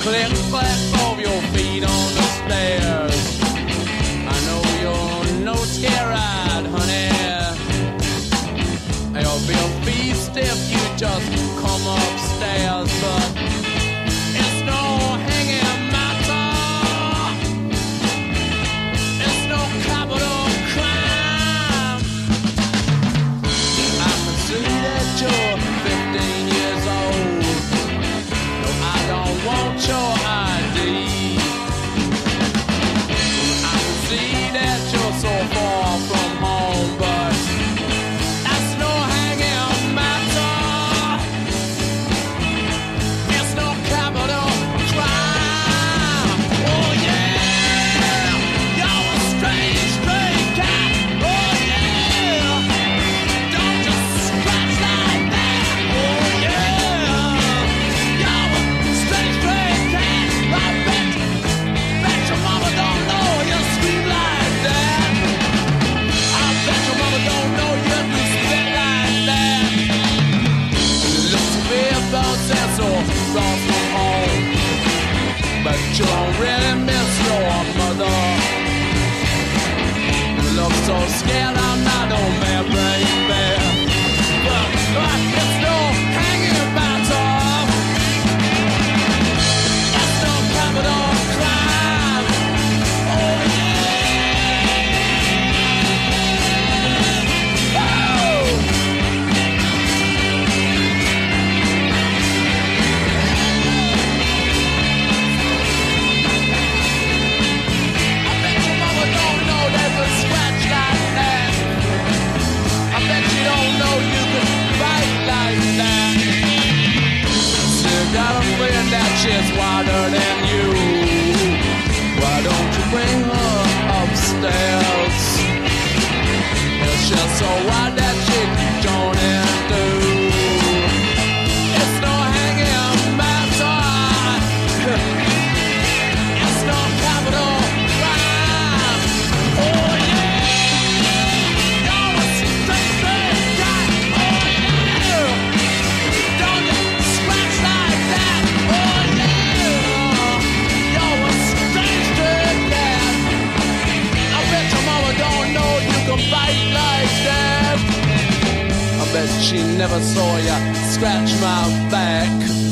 click clack of your feet on the stairs. I know you're no scared, honey. You'll be a feast if you just come upstairs, but it's no hanging matter. It's no capital crime. I can see that you're 15 years old. No, I don't want your ID. I can see that you're so far from home, but that's no hanging matter. It's no capital crime. Oh yeah, you're a strange, strange cat. Oh yeah, don't just scratch like that. Oh yeah, you're a strange, strange cat. I bet your mama don't know you scream like that. I bet your mama don't know you do spit like that. Looks to be about sense or wrong from home, but you don't really miss your mother. You look so scared, I'm not no man, baby. But it's no hanging matter. It's no capital crime. Oh yeah. Oh! I bet your mama don't know there's a scratch like that. I bet you don't know you can fight like that. Still got a friend that she's wider than you. Why don't you bring her upstairs? It's just so wide that she can join in through. It's no hanging matter. It's no capital crime. Oh yeah, you're a straight guy. Oh yeah, don't just scratch like that. Oh yeah, you're a straight cat. I bet your mama don't know you can bite like that. I bet she never saw ya scratch my back.